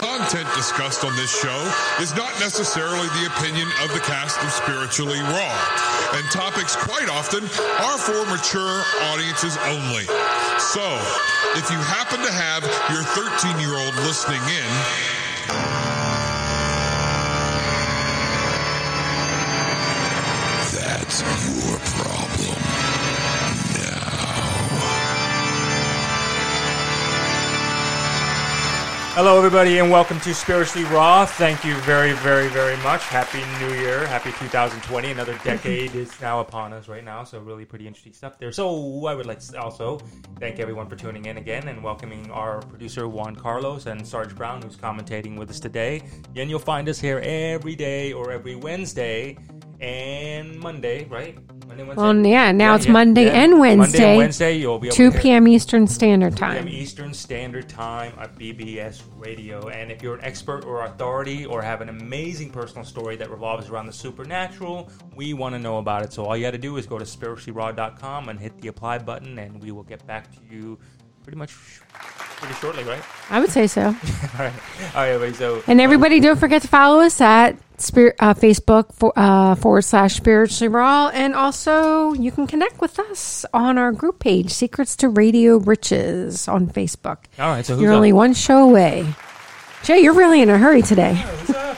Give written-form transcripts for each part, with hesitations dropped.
content discussed on this show is not necessarily the opinion of the cast of Spiritually Raw, and topics quite often are for mature audiences only. So, if you happen to have your 13-year-old listening in, that's your problem now. Hello, everybody, and welcome to Spiritually Raw. Thank you very, very, very much. Happy New Year. Happy 2020. Another decade is now upon us right now, so really pretty interesting stuff there. So I would like to also thank everyone for tuning in again and welcoming our producer, Juan Carlos, and Sarge Brown, who's commentating with us today. And you'll find us here every day or every Wednesday and Monday, right? Monday, Wednesday? Well, yeah, now it's Monday and Wednesday. Monday and Wednesday, you'll be able 2 to hear p.m. Eastern Standard 2 Time. p.m. Eastern Standard Time at BBS Radio. And if you're an expert or authority or have an amazing personal story that revolves around the supernatural, we want to know about it. So all you got to do is go to spirituallyraw.com and hit the apply button, and we will get back to you pretty shortly, right? I would say so. All right, everybody. So, And everybody, don't forget to follow us at Facebook / Spiritually Raw. And also, you can connect with us on our group page, Secrets to Radio Riches, on Facebook. all right, so You're only one show away. Jay, you're really in a hurry today. Who's up?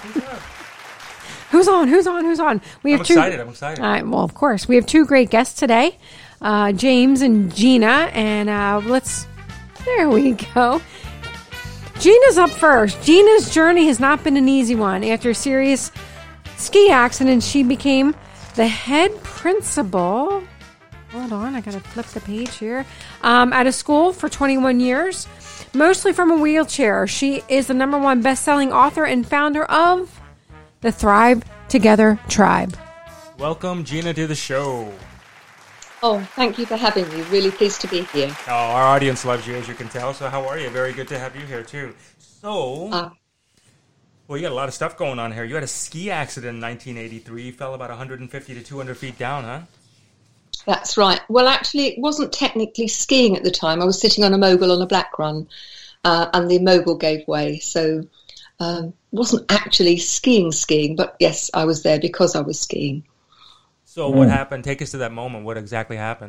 Who's on? We have I'm excited. Well, of course. We have two great guests today, James and Gina. And there we go. Gina's up first. Gina's journey has not been an easy one. After a serious ski accident, she became the head principal. Hold on, I gotta flip the page here. At a school for 21 years, mostly from a wheelchair. She is the #1 best-selling author and founder of the Thrive Together Tribe. Welcome, Gina, to the show. Oh, thank you for having me. Really pleased to be here. Oh, our audience loves you, as you can tell. So how are you? Very good to have you here, too. So, well, you got a lot of stuff going on here. You had a ski accident in 1983. You fell about 150 to 200 feet down, huh? That's right. Well, actually, it wasn't technically skiing at the time. I was sitting on a mogul on a black run, and the mogul gave way. So wasn't actually skiing, but yes, I was there because I was skiing. So what happened? Take us to that moment. What exactly happened?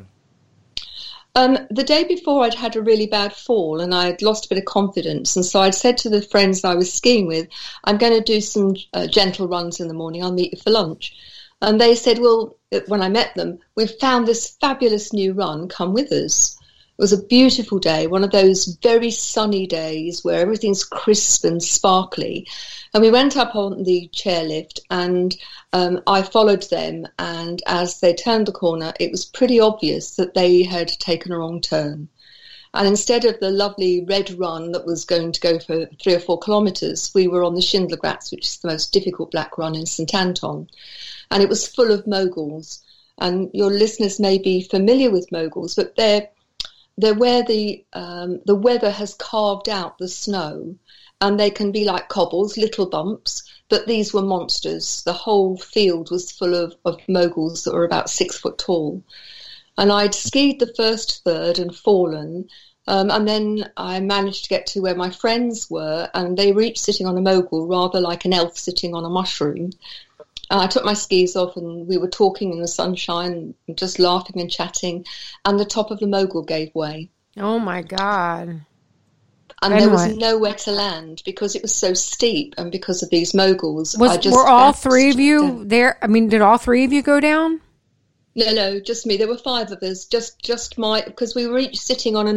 The day before, I'd had a really bad fall and I'd lost a bit of confidence. And so I'd said to the friends I was skiing with, I'm going to do some gentle runs in the morning. I'll meet you for lunch. And they said, well, when I met them, we've found this fabulous new run. Come with us. It was a beautiful day, one of those very sunny days where everything's crisp and sparkly. And we went up on the chairlift and I followed them. And as they turned the corner, it was pretty obvious that they had taken a wrong turn. And instead of the lovely red run that was going to go for 3 or 4 kilometres, we were on the Schindlergratz, which is the most difficult black run in St Anton. And it was full of moguls. And your listeners may be familiar with moguls, but they're where the weather has carved out the snow, and they can be like cobbles, little bumps, but these were monsters. The whole field was full of moguls that were about 6 foot tall. And I'd skied the first third and fallen, and then I managed to get to where my friends were, and they were each sitting on a mogul, rather like an elf sitting on a mushroom. I took my skis off and we were talking in the sunshine, just laughing and chatting, and the top of the mogul gave way. Oh, my God. And there was nowhere to land because it was so steep and because of these moguls. Were all 3 of you there? I mean, did all 3 of you go down? No, just me. There were 5 of us, just because we were each sitting on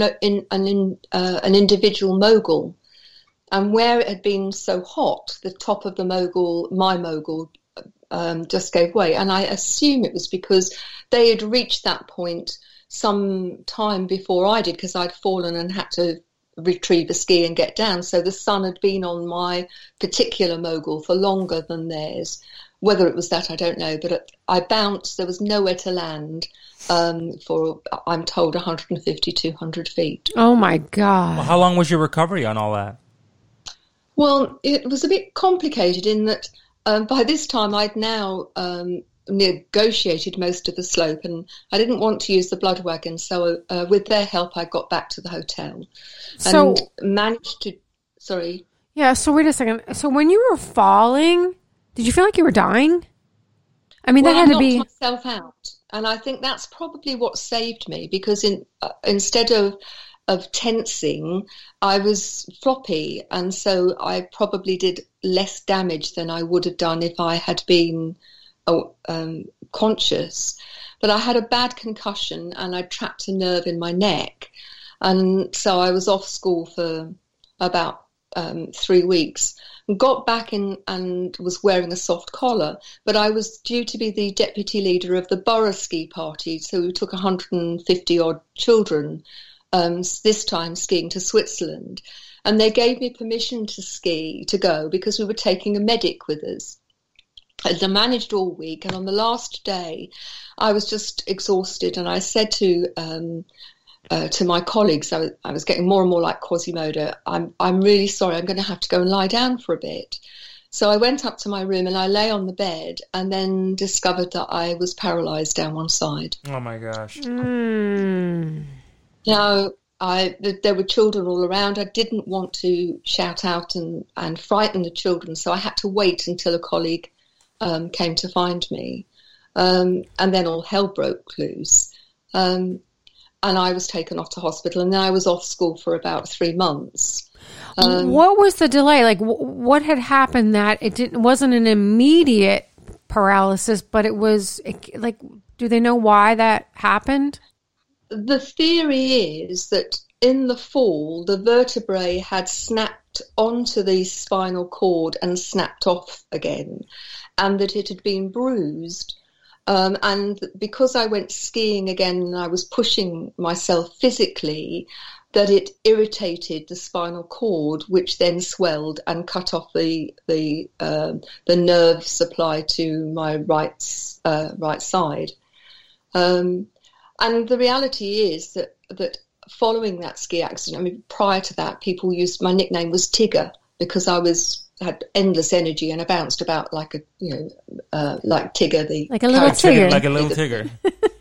an individual mogul. And where it had been so hot, the top of the mogul, my mogul, just gave way. And I assume it was because they had reached that point some time before I did, because I'd fallen and had to retrieve a ski and get down. So the sun had been on my particular mogul for longer than theirs. Whether it was that, I don't know. But I bounced. There was nowhere to land for, I'm told, 150, 200 feet. Oh, my God. Well, how long was your recovery on all that? Well, it was a bit complicated in that by this time I'd now negotiated most of the slope, and I didn't want to use the blood wagon. So with their help, I got back to the hotel and managed to. Sorry. Yeah, so wait a second. So when you were falling, did you feel like you were dying? I mean, Well, that had I to be... knocked myself out, and I think that's probably what saved me, because instead of tensing, I was floppy, and so I probably did less damage than I would have done if I had been conscious. But I had a bad concussion, and I trapped a nerve in my neck, and so I was off school for about 3 weeks. Got back in and was wearing a soft collar, but I was due to be the deputy leader of the borough ski party, so we took 150 odd children, this time skiing to Switzerland, and they gave me permission to go because we were taking a medic with us. And I managed all week, and on the last day I was just exhausted, and I said to my colleagues, I was getting more and more like Quasimodo, I'm really sorry, I'm going to have to go and lie down for a bit. So I went up to my room and I lay on the bed, and then discovered that I was paralysed down one side. Oh my gosh. Now, there were children all around. I didn't want to shout out and frighten the children, so I had to wait until a colleague came to find me. And then all hell broke loose. And I was taken off to hospital, and then I was off school for about 3 months. What was the delay? Like, what had happened that it wasn't an immediate paralysis, but it was, like, do they know why that happened? The theory is that in the fall, the vertebrae had snapped onto the spinal cord and snapped off again, and that it had been bruised. And because I went skiing again and I was pushing myself physically, that it irritated the spinal cord, which then swelled and cut off the nerve supply to my right side. And the reality is that following that ski accident, I mean, prior to that, people used, my nickname was Tigger, because I had endless energy and I bounced about like like Tigger, like a little Tigger. Like a little Tigger.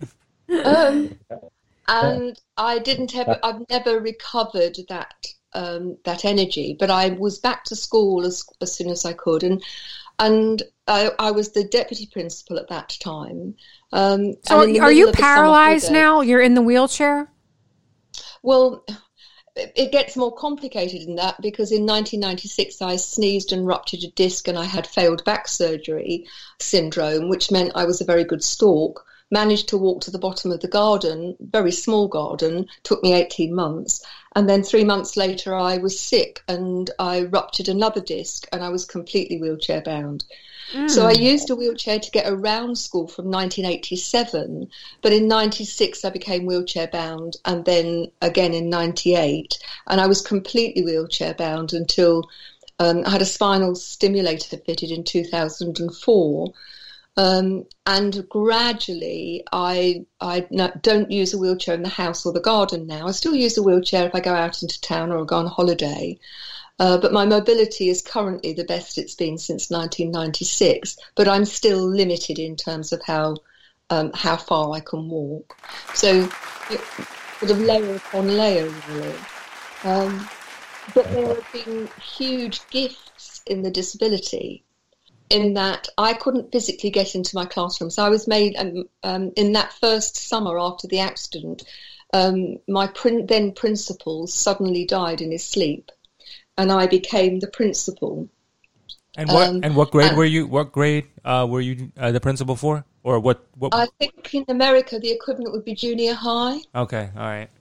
And I've never recovered that energy, but I was back to school as soon as I could, and I was the deputy principal at that time. So are you paralyzed now? You're in the wheelchair? Well, it gets more complicated than that, because in 1996 I sneezed and ruptured a disc, and I had failed back surgery syndrome, which meant I was a very good stalk. Managed to walk to the bottom of the garden, very small garden, took me 18 months. And then 3 months later I was sick and I ruptured another disc, and I was completely wheelchair bound. So I used a wheelchair to get around school from 1987, but in 96 I became wheelchair bound, and then again in 98, and I was completely wheelchair bound until I had a spinal stimulator fitted in 2004. And gradually I don't use a wheelchair in the house or the garden now. I still use a wheelchair if I go out into town or go on holiday. But my mobility is currently the best it's been since 1996. But I'm still limited in terms of how far I can walk. So sort of layer upon layer, really. But there have been huge gifts in the disability, in that I couldn't physically get into my classrooms. I was made, in that first summer after the accident, my then principal suddenly died in his sleep, and I became the principal. And what grade were you? What grade were you the principal for, or what? I think in America the equivalent would be junior high. Okay, all right.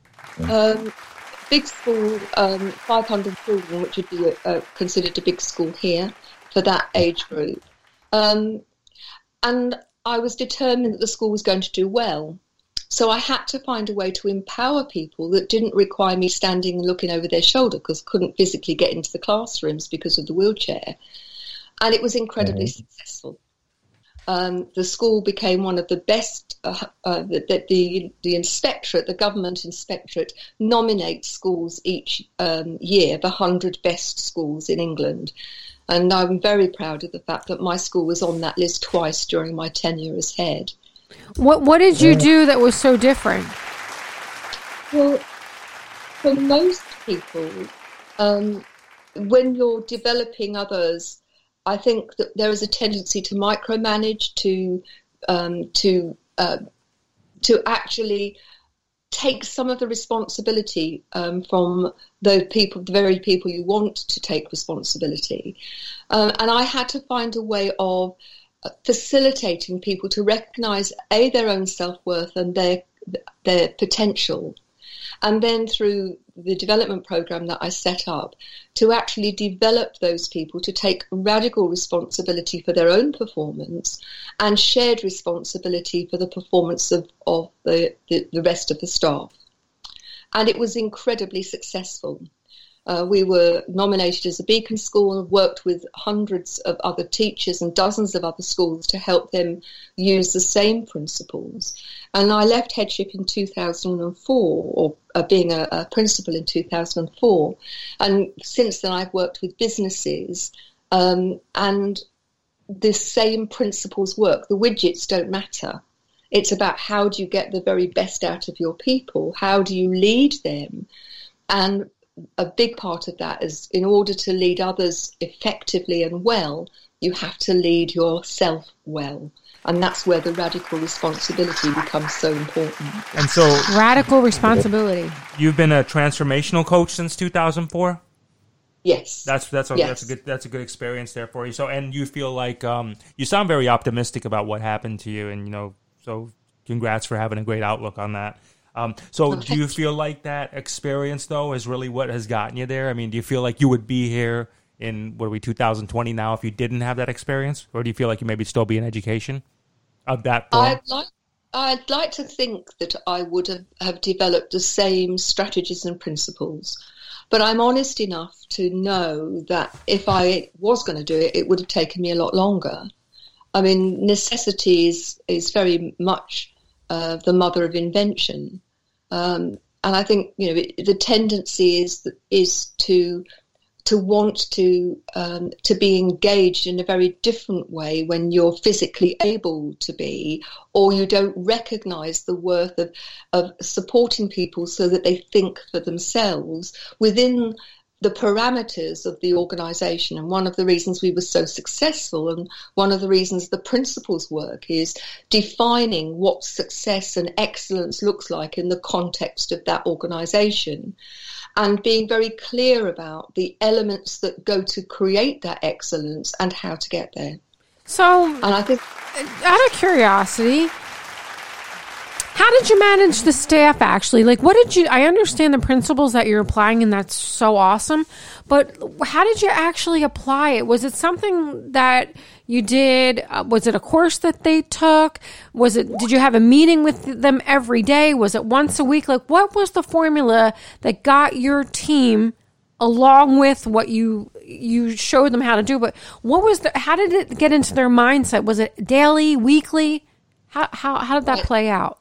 Big school, 500 children, which would be considered a big school here for that age group. And I was determined that the school was going to do well. So I had to find a way to empower people that didn't require me standing and looking over their shoulder, because I couldn't physically get into the classrooms because of the wheelchair. And it was incredibly successful. The school became one of the best. The inspectorate, the government inspectorate, nominates schools each year, the 100 best schools in England. And I'm very proud of the fact that my school was on that list twice during my tenure as head. What did you do that was so different? Well, for most people, when you're developing others, I think that there is a tendency to micromanage, to actually take some of the responsibility from the very people you want to take responsibility. And I had to find a way of facilitating people to recognise their own self-worth and their potential, and then through the development program that I set up to actually develop those people to take radical responsibility for their own performance and shared responsibility for the performance of the rest of the staff. And it was incredibly successful. We were nominated as a beacon school and worked with hundreds of other teachers and dozens of other schools to help them use the same principles. And I left headship in 2004, or being a principal in 2004. And since then I've worked with businesses, and the same principles work. The widgets don't matter. It's about how do you get the very best out of your people? How do you lead them? And a big part of that is, in order to lead others effectively and well, you have to lead yourself well. And that's where the radical responsibility becomes so important. And so, radical responsibility. You've been a transformational coach since 2004? Yes. That's a good experience there for you. So, and you feel like you sound very optimistic about what happened to you, and so congrats for having a great outlook on that. So do you feel like that experience, though, is really what has gotten you there? I mean, do you feel like you would be here in, 2020 now if you didn't have that experience? Or do you feel like you maybe still be in education of that form? I'd like to think that I would have developed the same strategies and principles. But I'm honest enough to know that if I was going to do it, it would have taken me a lot longer. I mean, necessity is very much the mother of invention, and I think the tendency is to want to be engaged in a very different way when you're physically able to be, or you don't recognise the worth of supporting people so that they think for themselves within the parameters of the organisation. And one of the reasons we were so successful, and one of the reasons the principles work, is defining what success and excellence looks like in the context of that organisation, and being very clear about the elements that go to create that excellence and how to get there. So, and I think, out of curiosity, how did you manage the staff, actually? Like, I understand the principles that you're applying, and that's so awesome, but how did you actually apply it? Was it something that you did? Was it a course that they took? Did you have a meeting with them every day? Was it once a week? Like, what was the formula that got your team, along with what you showed them how to do, but how did it get into their mindset? Was it daily, weekly? How did that play out?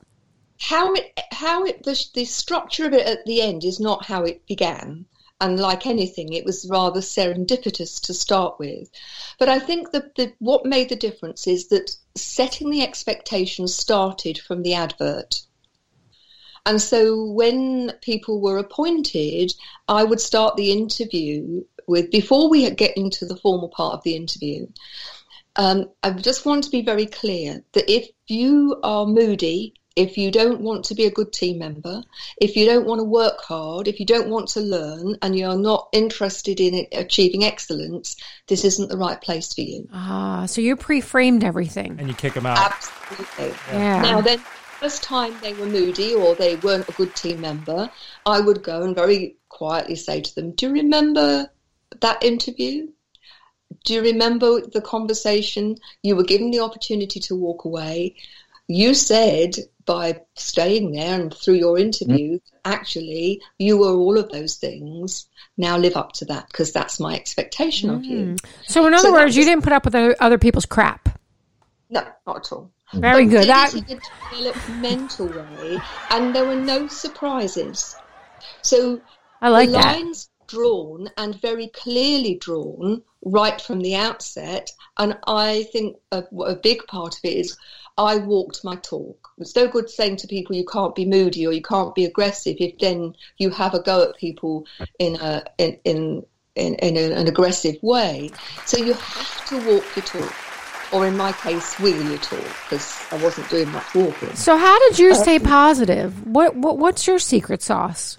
The structure of it at the end is not how it began. And like anything, it was rather serendipitous to start with. But I think that what made the difference is that setting the expectations started from the advert. And so when people were appointed, I would start the interview with, before we get into the formal part of the interview, I just want to be very clear that if you are moody, if you don't want to be a good team member, if you don't want to work hard, if you don't want to learn, and you're not interested in achieving excellence, this isn't the right place for you. So you pre-framed everything. And you kick them out. Absolutely. Yeah. Now then, the first time they were moody or they weren't a good team member, I would go and very quietly say to them, do you remember that interview? Do you remember the conversation? You were given the opportunity to walk away. You said by staying there and through your interview, actually, you were all of those things. Now live up to that, because that's my expectation of you. So in other words, you didn't put up with other people's crap. No, not at all. Very good. That in a developmental way, and there were no surprises. So I like the that. lines drawn, and very clearly drawn right from the outset. And I think a big part of it is I walked my talk. It's no good saying to people you can't be moody or you can't be aggressive if then you have a go at people in in an aggressive way. So you have to walk your talk, or in my case, wheel your talk, because I wasn't doing much walking. So how did you stay positive? What's your secret sauce?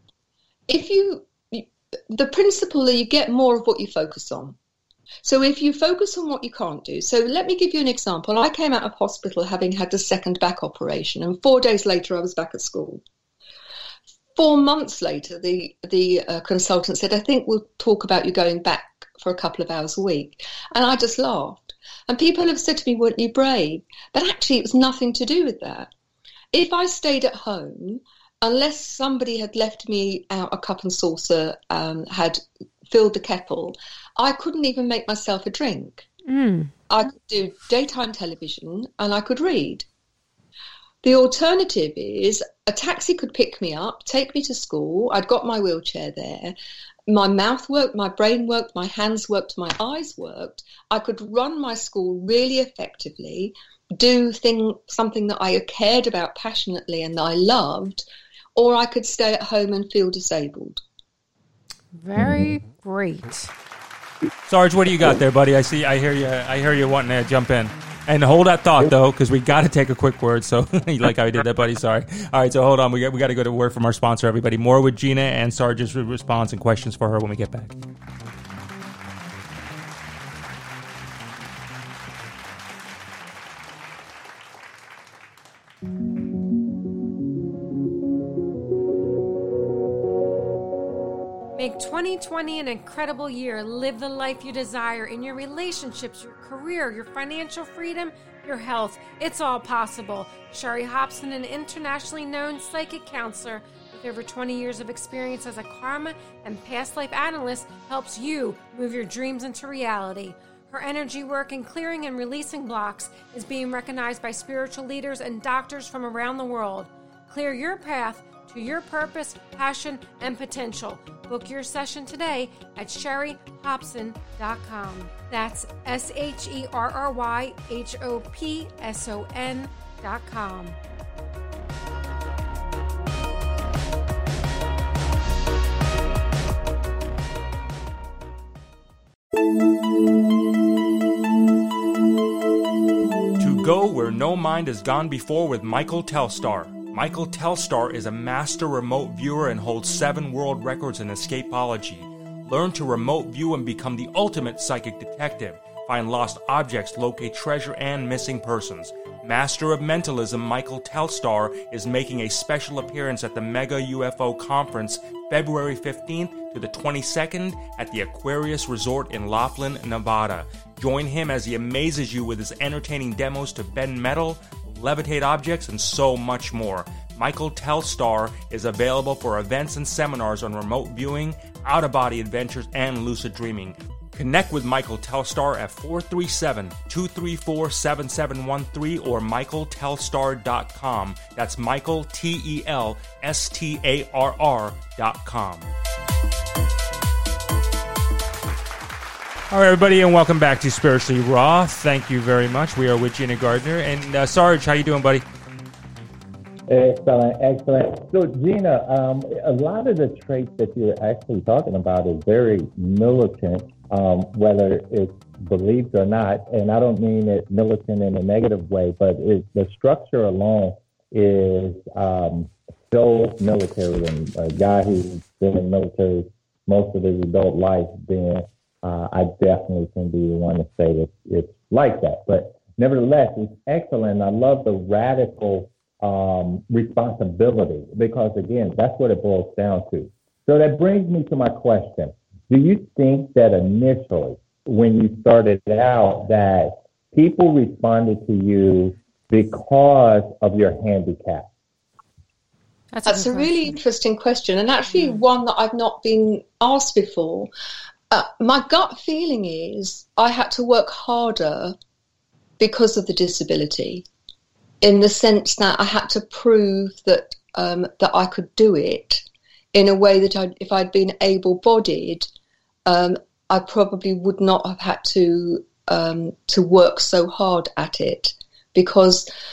The principle that you get more of what you focus on. So if you focus on what you can't do, so let me give you an example. I came out of hospital having had the second back operation, and 4 days later I was back at school. 4 months later, the consultant said, I think we'll talk about you going back for a couple of hours a week. And I just laughed. And people have said to me, weren't you brave? But actually, it was nothing to do with that. If I stayed at home, unless somebody had left me out a cup and saucer, had filled the kettle, I couldn't even make myself a drink. I could do daytime television and I could read. The alternative is a taxi could pick me up, take me to school. I'd got my wheelchair there. My mouth worked, my brain worked, my hands worked, my eyes worked. I could run my school really effectively, do something that I cared about passionately and I loved, or I could stay at home and feel disabled. Very great. Sarge, what do you got there, buddy? I hear you wanting to jump in. And hold that thought, though, because we got to take a quick word. So, you like how I did that, buddy? Sorry. All right, so hold on. We got to go to word from our sponsor, everybody. More with Gina and Sarge's response and questions for her when we get back. Make 2020 an incredible year. Live the life you desire in your relationships, your career, your financial freedom, your health. It's all possible. Sherry Hobson, an internationally known psychic counselor with over 20 years of experience as a karma and past life analyst, helps you move your dreams into reality. Her energy work in clearing and releasing blocks is being recognized by spiritual leaders and doctors from around the world. Clear your path to your purpose, passion, and potential. Book your session today at sherryhobson.com. That's SherryHobson.com. To go where no mind has gone before with Michael Telstar. Michael Telstar is a master remote viewer and holds 7 world records in escapology. Learn to remote view and become the ultimate psychic detective. Find lost objects, locate treasure, and missing persons. Master of Mentalism Michael Telstar is making a special appearance at the Mega UFO Conference February 15th to the 22nd at the Aquarius Resort in Laughlin, Nevada. Join him as he amazes you with his entertaining demos to bend metal, levitate objects, and so much more. Michael Telstar is available for events and seminars on remote viewing, out-of-body adventures, and lucid dreaming. Connect with Michael Telstar at 437-234-7713 or michaeltelstar.com. That's Michael, TELSTARR.com. All right, everybody, and welcome back to Spiritually Raw. Thank you very much. We are with Gina Gardner. And Sarge, how you doing, buddy? Excellent. So, Gina, a lot of the traits that you're actually talking about is very militant, whether it's believed or not. And I don't mean it militant in a negative way, but the structure alone is so military. And a guy who's been in the military most of his adult life, then I definitely can be the one to say that it's like that. But nevertheless, it's excellent. I love the radical responsibility because, again, that's what it boils down to. So that brings me to my question. Do you think that initially, when you started out, that people responded to you because of your handicap? That's a really interesting question, and actually one that I've not been asked before. My gut feeling is I had to work harder because of the disability, in the sense that I had to prove that that I could do it in a way that if I'd been able-bodied, I probably would not have had to work so hard at it, because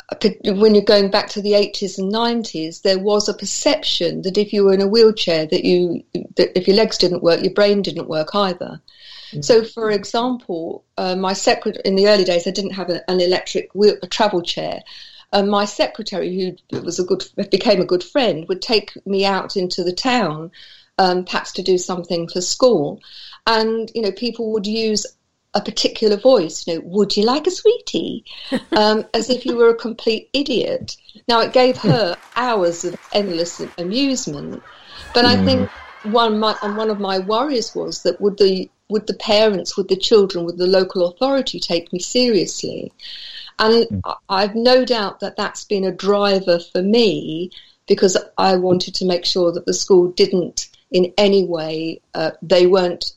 when you're going back to the 80s and 90s, there was a perception that if you were in a wheelchair, that if your legs didn't work, your brain didn't work either. Mm. So, for example, my secretary, in the early days, I didn't have an electric travel chair. My secretary, who became a good friend, would take me out into the town, perhaps to do something for school. And, people would use a particular voice, would you like a sweetie? As if you were a complete idiot. Now, it gave her hours of endless amusement. But I think one of my worries was that would the parents, would the children, would the local authority take me seriously? And I've no doubt that that's been a driver for me, because I wanted to make sure that the school didn't in any way, they weren't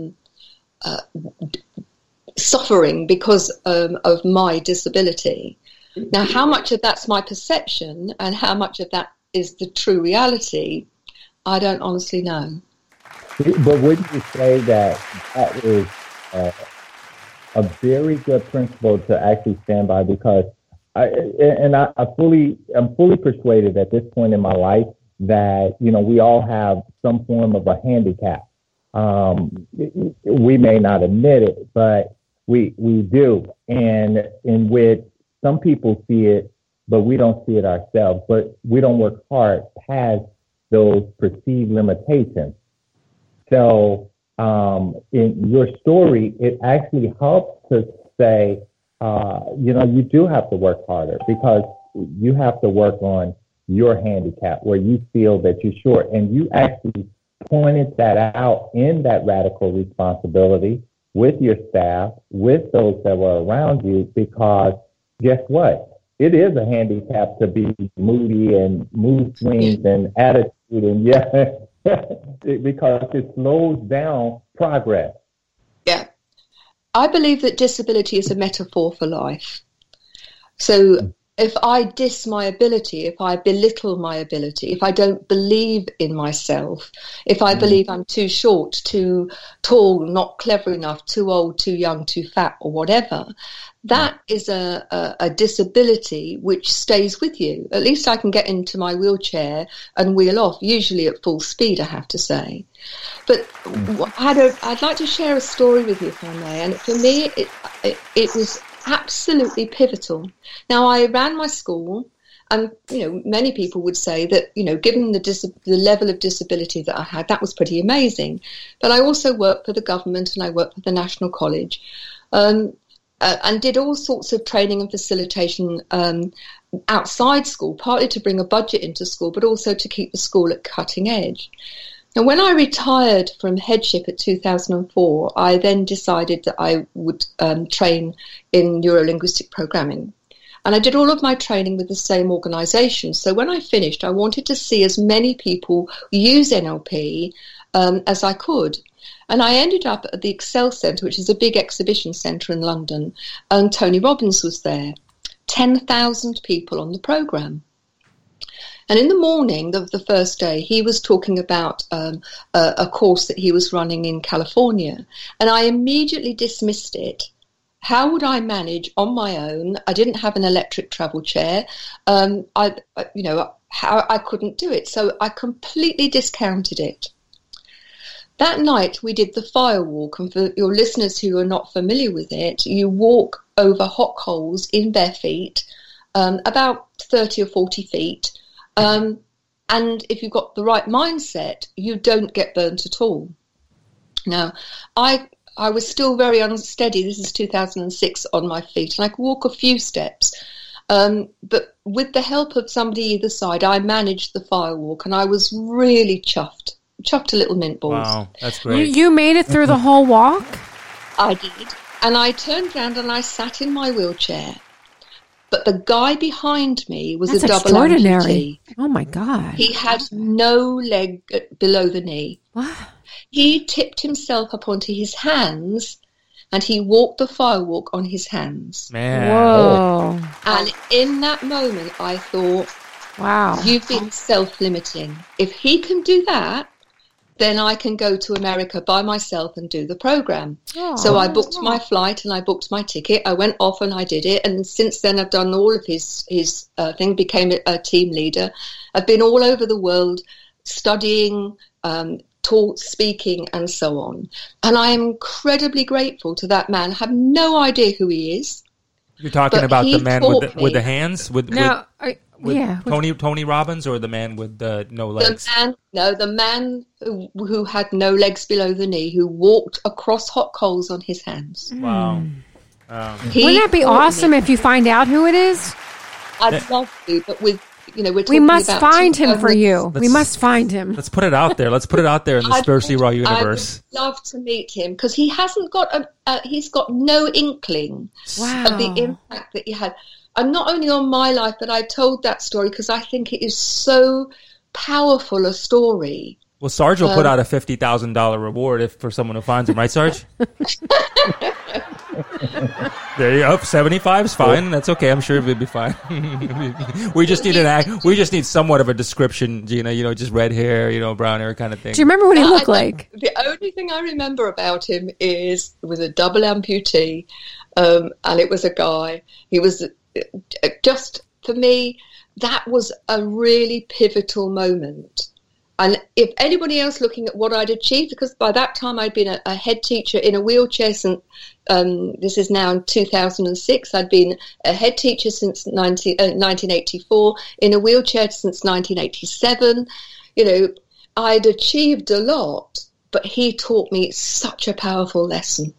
suffering because of my disability. Now, how much of that's my perception and how much of that is the true reality, I don't honestly know. But wouldn't you say that is a very good principle to actually stand by? Because I'm fully persuaded at this point in my life that, we all have some form of a handicap. We may not admit it, but we do. And in which some people see it, but we don't see it ourselves. But we don't work hard past those perceived limitations. So in your story, it actually helps to say, you do have to work harder, because you have to work on your handicap where you feel that you're short. And you actually pointed that out in that radical responsibility with your staff, with those that were around you, because guess what? It is a handicap to be moody and mood swings and attitude, and because it slows down progress. Yeah. I believe that disability is a metaphor for life. So if I diss my ability, if I belittle my ability, if I don't believe in myself, if I believe I'm too short, too tall, not clever enough, too old, too young, too fat, or whatever, that is a disability which stays with you. At least I can get into my wheelchair and wheel off, usually at full speed, I have to say. But I'd like to share a story with you, if I may. And for me, it was absolutely pivotal. Now, I ran my school, and many people would say that given the level of disability that I had, that was pretty amazing. But I also worked for the government, and I worked for the National College, and did all sorts of training and facilitation outside school, partly to bring a budget into school, but also to keep the school at cutting edge. And when I retired from headship at 2004, I then decided that I would train in neurolinguistic programming. And I did all of my training with the same organisation. So when I finished, I wanted to see as many people use NLP as I could. And I ended up at the Excel Centre, which is a big exhibition centre in London, and Tony Robbins was there. 10,000 people on the programme. And in the morning of the first day, he was talking about a course that he was running in California. And I immediately dismissed it. How would I manage on my own? I didn't have an electric travel chair. I couldn't do it. So I completely discounted it. That night, we did the fire walk. And for your listeners who are not familiar with it, you walk over hot coals in bare feet, about 30 or 40 feet. And if you've got the right mindset, you don't get burnt at all. Now, I was still very unsteady. This is 2006 on my feet, and I could walk a few steps. But with the help of somebody either side, I managed the fire walk, and I was really chuffed a little mint balls. Wow, that's great. You made it through the whole walk? I did. And I turned around and I sat in my wheelchair. But the guy behind me was That's a double extraordinary. amputee. Oh, my God. He had no leg below the knee. What? He tipped himself up onto his hands, and he walked the fire walk on his hands. Man. Whoa. And in that moment, I thought, Wow. you've been self-limiting. If he can do that, then I can go to America by myself and do the program. Oh. So I booked my flight and I booked my ticket. I went off and I did it. And since then, I've done all of his thing, became a team leader. I've been all over the world studying, speaking, and so on. And I am incredibly grateful to that man. I have no idea who he is. You're talking about the man with the hands? Tony Robbins, or the man with no legs? The man who had no legs below the knee, who walked across hot coals on his hands. Wow. Wouldn't that be awesome if you find out who it is? I'd love to, but we must find him for you. We must find him. Let's put it out there. Let's put it out there in the Spiritually Raw universe. I would love to meet him because he hasn't got he's got no inkling of the impact that he had. And not only on my life, but I told that story because I think it is so powerful a story. Well, Sarge will put out a $50,000 reward for someone who finds him, right, Sarge? There you go. 75 is fine. That's okay. I'm sure it'll be fine. We just need We just need somewhat of a description, Gina. Just red hair, brown hair kind of thing. Do you remember what he looked like? The only thing I remember about him is it was a double amputee, and it was a guy. He was just, for me, that was a really pivotal moment. And if anybody else looking at what I'd achieved, because by that time I'd been a head teacher in a wheelchair since, this is now in 2006, I'd been a head teacher since 1984, in a wheelchair since 1987. I'd achieved a lot, but he taught me such a powerful lesson.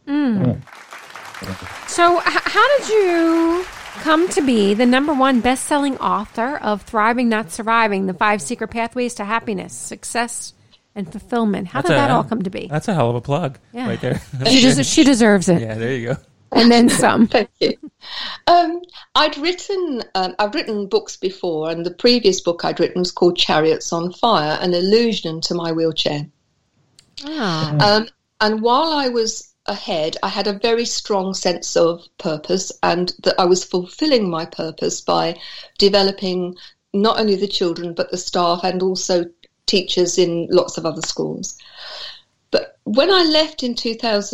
So how did you come to be the #1 best-selling author of Thriving Not Surviving, The 5 Secret Pathways to Happiness, Success, and Fulfillment? How did that all come to be? That's a hell of a plug right there. She deserves it. Yeah, there you go. And then some. Thank you. I've written books before, and the previous book I'd written was called Chariots on Fire, an allusion to my wheelchair. Oh. And while I was ahead, I had a very strong sense of purpose, and that I was fulfilling my purpose by developing not only the children but the staff and also teachers in lots of other schools. But when I left in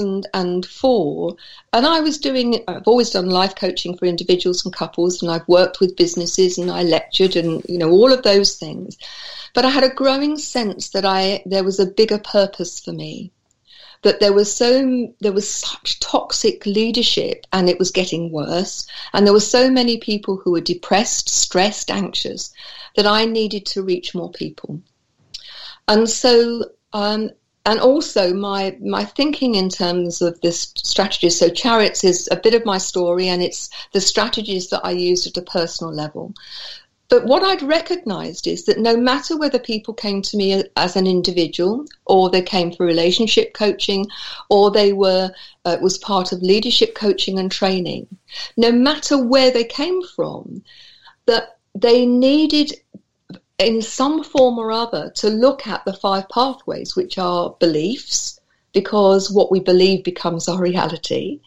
2004, and I've always done life coaching for individuals and couples, and I've worked with businesses and I lectured and all of those things, but I had a growing sense that there was a bigger purpose for me. That there was such toxic leadership, and it was getting worse. And there were so many people who were depressed, stressed, anxious, that I needed to reach more people. And so, and also my thinking in terms of this strategy. So Chariots is a bit of my story, and it's the strategies that I used at a personal level. But what I'd recognized is that no matter whether people came to me as an individual, or they came for relationship coaching, or they was part of leadership coaching and training, no matter where they came from, that they needed in some form or other to look at the 5 pathways, which are beliefs, because what we believe becomes our reality,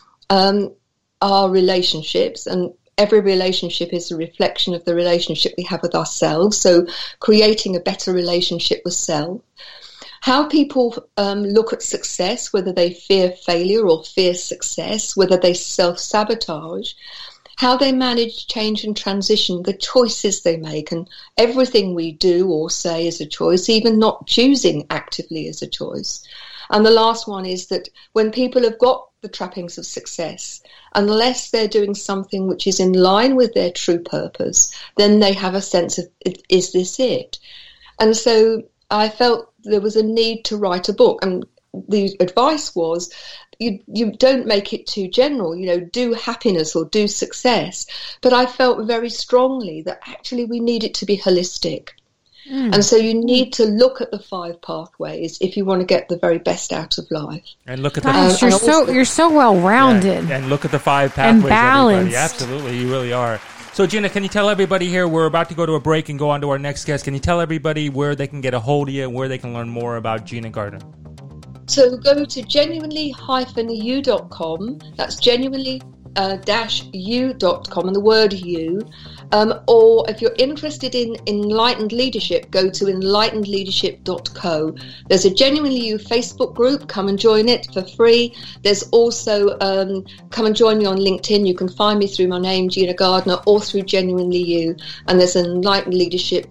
our relationships, and every relationship is a reflection of the relationship we have with ourselves. So creating a better relationship with self. How people look at success, whether they fear failure or fear success, whether they self-sabotage, how they manage change and transition, the choices they make, and everything we do or say is a choice, even not choosing actively is a choice. And the last one is that when people have got the trappings of success, unless they're doing something which is in line with their true purpose, then they have a sense of, is this it? And so I felt there was a need to write a book. And the advice was, you don't make it too general, do happiness or do success. But I felt very strongly that actually we need it to be holistic. And so you need to look at the 5 pathways if you want to get the very best out of life. And look at Gosh, you're so well rounded. And look at the 5 pathways. And balanced. Everybody. Absolutely, you really are. So Gina, can you tell everybody here, we're about to go to a break and go on to our next guest. Can you tell everybody where they can get a hold of you and where they can learn more about Gina Gardner? So go to genuinely-u.com. That's genuinely u.com, and the word you. Or if you're interested in enlightened leadership, go to enlightenedleadership.co. There's a Genuinely You Facebook group. Come and join it for free. There's also, come and join me on LinkedIn. You can find me through my name, Gina Gardner, or through Genuinely You. And there's an Enlightened Leadership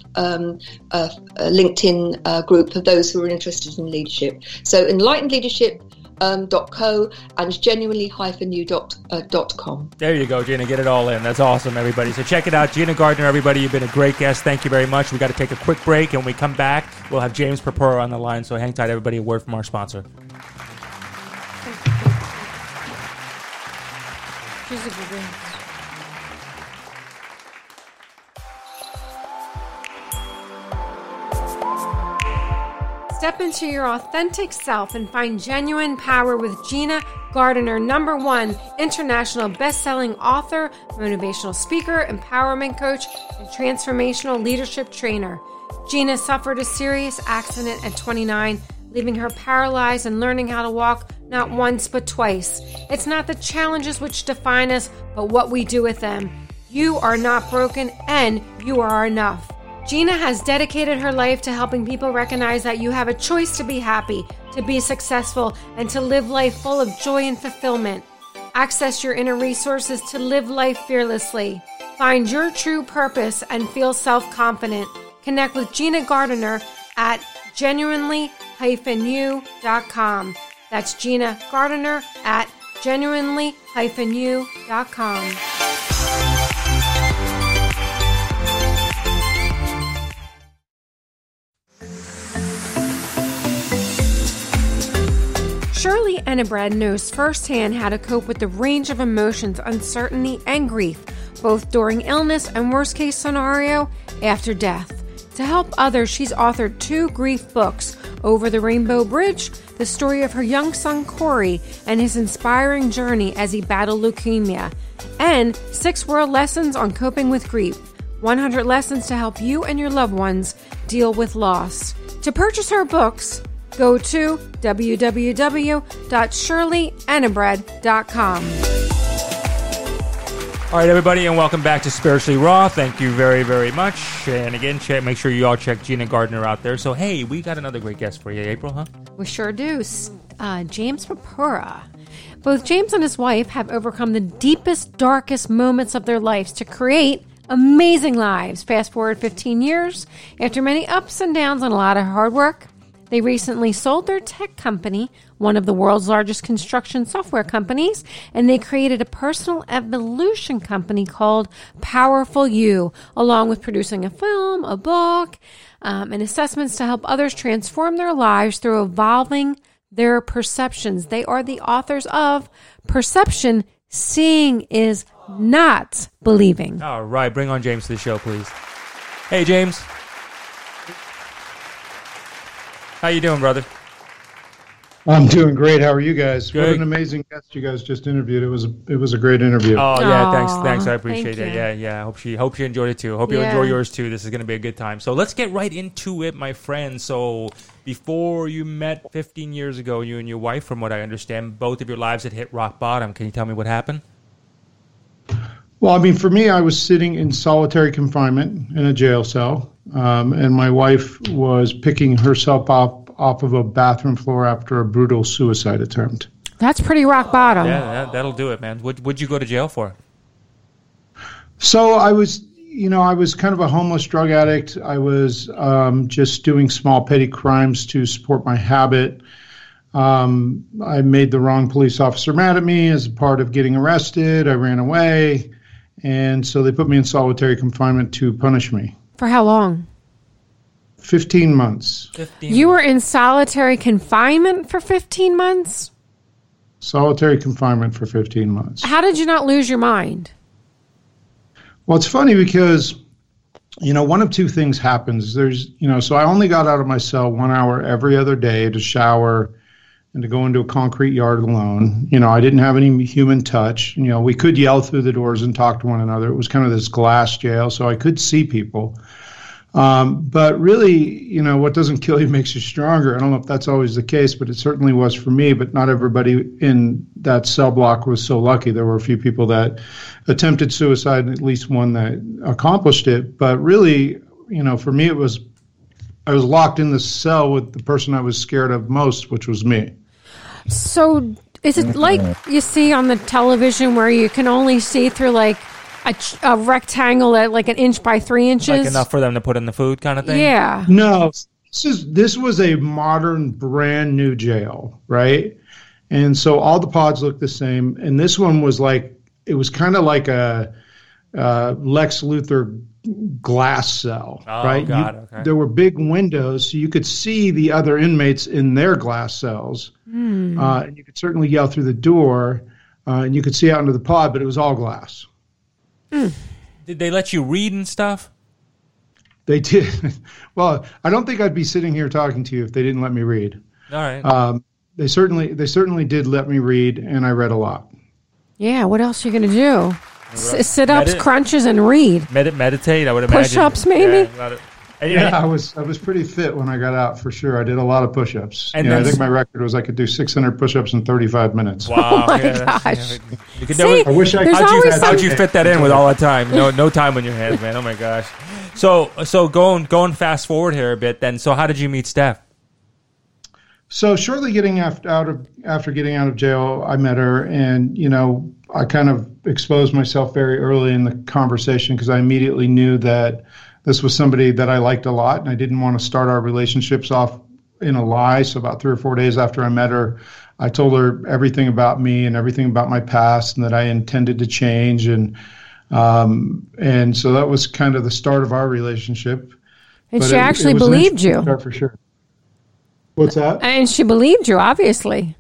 LinkedIn group for those who are interested in leadership. So enlightenedleadership.co and genuinely-you.com. There you go, Gina. Get it all in. That's awesome, everybody. So check it out. Gina Gardner, everybody. You've been a great guest. Thank you very much. We got to take a quick break, and when we come back, we'll have James Purpura on the line. So hang tight, everybody. A word from our sponsor. She's a good one. Step into your authentic self and find genuine power with Gina Gardner, #1 international best-selling author, motivational speaker, empowerment coach, and transformational leadership trainer. Gina suffered a serious accident at 29, leaving her paralyzed and learning how to walk not once but twice. It's not the challenges which define us, but what we do with them. You are not broken, and you are enough. Gina has dedicated her life to helping people recognize that you have a choice to be happy, to be successful, and to live life full of joy and fulfillment. Access your inner resources to live life fearlessly. Find your true purpose and feel self-confident. Connect with Gina Gardner at genuinely-you.com. That's Gina Gardner at genuinely-you.com. Shirley Ennebrad knows firsthand how to cope with the range of emotions, uncertainty, and grief, both during illness and worst-case scenario, after death. To help others, she's authored 2 grief books, Over the Rainbow Bridge, the story of her young son Corey and his inspiring journey as he battled leukemia, and 6 World Lessons on Coping with Grief, 100 lessons to help you and your loved ones deal with loss. To purchase her books, go to www.shirleyennebrad.com. All right, everybody, and welcome back to Spiritually Raw. Thank you very, very much. And again, make sure you all check Gina Gardner out there. So, hey, we got another great guest for you, April, huh? We sure do. James Purpura. Both James and his wife have overcome the deepest, darkest moments of their lives to create amazing lives. Fast forward 15 years, after many ups and downs and a lot of hard work, they recently sold their tech company, one of the world's largest construction software companies, and they created a personal evolution company called Powerful You, along with producing a film, a book, and assessments to help others transform their lives through evolving their perceptions. They are the authors of Perception, Seeing is Not Believing. All right, bring on James to the show, please. Hey, James. How you doing, brother? I'm doing great. How are you guys? Good. What an amazing guest you guys just interviewed. It was a great interview. Oh yeah, Aw, thanks. I appreciate thank it. you. Yeah. Hope she enjoyed it too. Hope you enjoy yours too. This is going to be a good time. So let's get right into it, my friend. So before you met 15 years ago, you and your wife, from what I understand, both of your lives had hit rock bottom. Can you tell me what happened? Well, I mean, for me, I was sitting in solitary confinement in a jail cell, and my wife was picking herself up off of a bathroom floor after a brutal suicide attempt. That's pretty rock bottom. Yeah, that'll do it, man. What'd you go to jail for? So I was kind of a homeless drug addict. I was just doing small petty crimes to support my habit. I made the wrong police officer mad at me as a part of getting arrested. I ran away. And so they put me in solitary confinement to punish me. For how long? 15 months. You were in solitary confinement for 15 months? Solitary confinement for 15 months. How did you not lose your mind? Well, it's funny because, one of two things happens. So I only got out of my cell 1 hour every other day to shower and to go into a concrete yard alone. I didn't have any human touch. We could yell through the doors and talk to one another. It was kind of this glass jail, so I could see people. But really, what doesn't kill you makes you stronger. I don't know if that's always the case, but it certainly was for me. But not everybody in that cell block was so lucky. There were a few people that attempted suicide, and at least one that accomplished it. But really, for me, I was locked in the cell with the person I was scared of most, which was me. So is it like you see on the television where you can only see through like a rectangle at like 1 inch by 3 inches? Like enough for them to put in the food kind of thing? Yeah. No, this was a modern, brand new jail, right? And so all the pods looked the same. And this one was it was kind of like a Lex Luthor glass cell, right? God, okay. There were big windows, so you could see the other inmates in their glass cells. And you could certainly yell through the door, and you could see out into the pod, but it was all glass. Did they let you read and stuff? They did. Well, I don't think I'd be sitting here talking to you if they didn't let me read. All right. They certainly did let me read, and I read a lot. Yeah, what else are you going to do? Sit-ups, crunches, and read. Meditate, I would imagine. Push-ups, maybe? I was pretty fit when I got out, for sure. I did a lot of push-ups. And I think my record was I could do 600 push-ups in 35 minutes. Wow. Oh, my gosh. You could See, I wish I could. How'd you fit that in with all that time? No time on your hands, man. Oh, my gosh. So going fast forward here a bit then. So how did you meet Steph? So shortly after getting out of jail, I met her, and I kind of exposed myself very early in the conversation because I immediately knew that this was somebody that I liked a lot, and I didn't want to start our relationships off in a lie. So about 3 or 4 days after I met her, I told her everything about me and everything about my past, and that I intended to change, and so that was kind of the start of our relationship. And she actually believed you. Start for sure. What's that? And she believed you, obviously.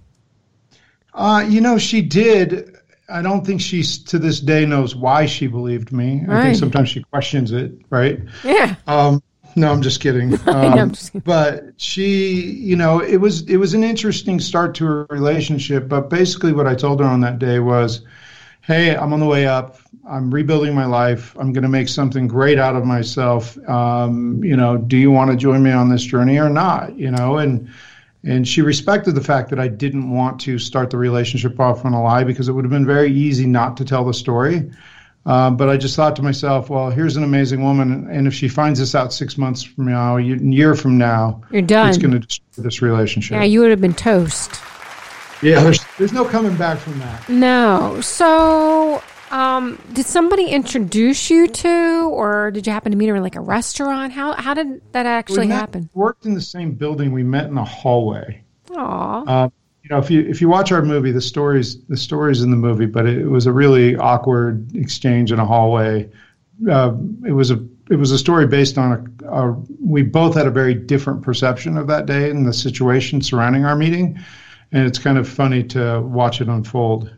She did. I don't think she, to this day, knows why she believed me. Right. I think sometimes she questions it, right? Yeah. No, I'm just kidding. I'm just kidding. But she, it was an interesting start to a relationship. But basically what I told her on that day was, hey, I'm on the way up. I'm rebuilding my life. I'm going to make something great out of myself. Do you want to join me on this journey or not? And she respected the fact that I didn't want to start the relationship off on a lie, because it would have been very easy not to tell the story. But I just thought to myself, well, here's an amazing woman, and if she finds this out 6 months from now, a year from now, you're done. It's going to destroy this relationship. Yeah, you would have been toast. Yeah, there's no coming back from that. No. So, did somebody introduce you to, or did you happen to meet her in like a restaurant? How did that actually happen? We worked in the same building. We met in the hallway. Aw. If you watch our movie, the story's in the movie, but it was a really awkward exchange in a hallway. It was a story based on we both had a very different perception of that day and the situation surrounding our meeting, and it's kind of funny to watch it unfold.